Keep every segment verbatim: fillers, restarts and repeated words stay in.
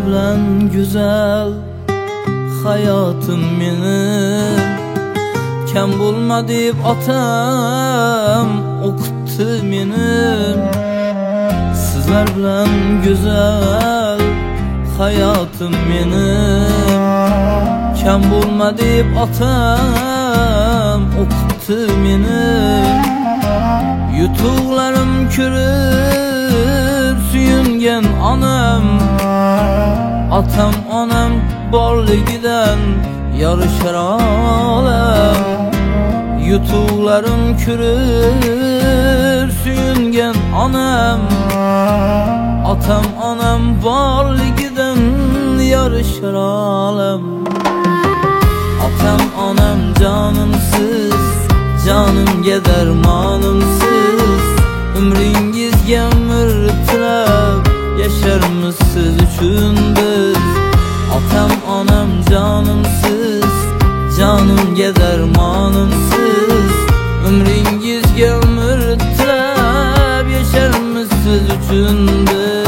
bilan güzel hayatım menim. Kam bo'lma deb otam o'qitdi menim. Sizlar bilan güzel hayatım menim. Kam bo'lma deb otam o'qitdi menim. Yutuqlarim ko'rib suyungan onam, atam onam borligidan yarışar olam. Yutuqlarim ko'rib suyungan onam, atam onam borligidan yarışar olam. Atam onam canımsiz, canımga dermanımsiz. Umringizga umr tilab yasharmisiz uchun biz. Atam onam canımsiz, canımga dermanımsiz. Umringizga umr tilab yasharmisiz uchun biz.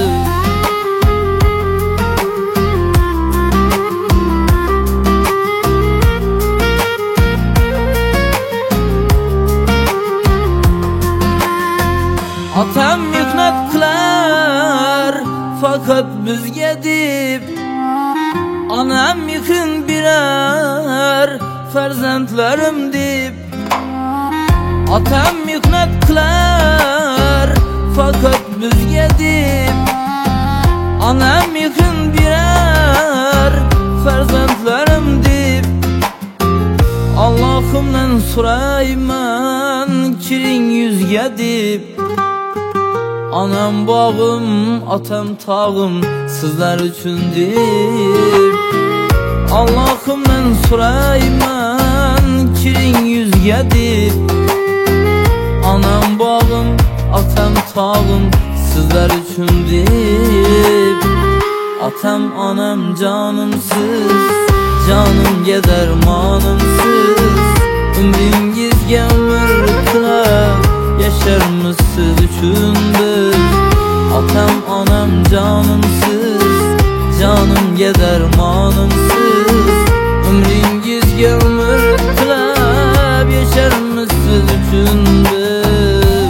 Atam mehnat qilar fakat bizga deb, onam yaqin birar farzandlarim deb. Atam mehnat qilar fakat bizga deb, onam yaqin birar farzandlarim deb. Allohimdan so'rayman kiring yuzga deb. Anam bağım, atam tağım sizler üçün deb. Allah'ımdan sorayman kiring yuzga deb. Anam bağım, atam tağım sizler üçün deb. Atam anam canımsiz, canımga dermanımsiz. Umringizga umr tilab yasharmisiz uchun biz. Atam onam canımsiz, canımga dermanımsiz. Umringizga umr tilab yasharmisiz uchun biz.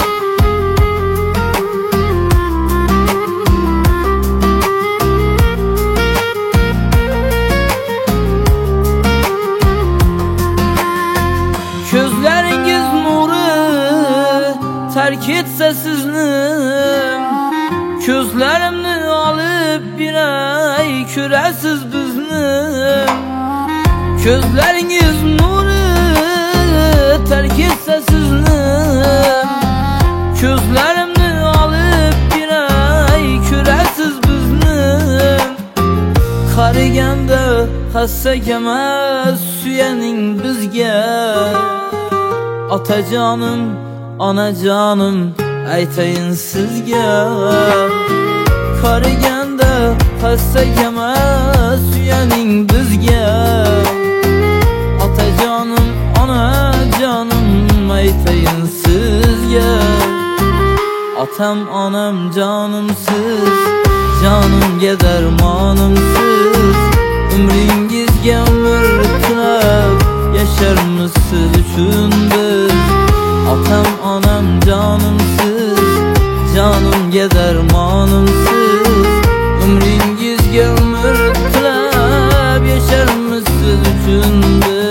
Ko'zlaringiz nuri terk etse sizni, ko'zlarimni olib biray ko'rasiz bizni. Ko'zlaringiz nuri terk etse sizni, ko'zlarimni olib biray ko'rasiz bizni. Qariganda hassak emas suyaning bizga. Atacanım, anacanım aytayin sizga. Qariganda hassak emas suyaning bizga. Atacanım, anacanım aytayin sizga. Atam onam canımsiz, canımga dermanımsiz. Umringizga umr tilab yasharmisiz uchun biz. Atam onam canımsiz, canımga dermanımsiz. Umringizga umr tilab yasharmisiz uchun biz.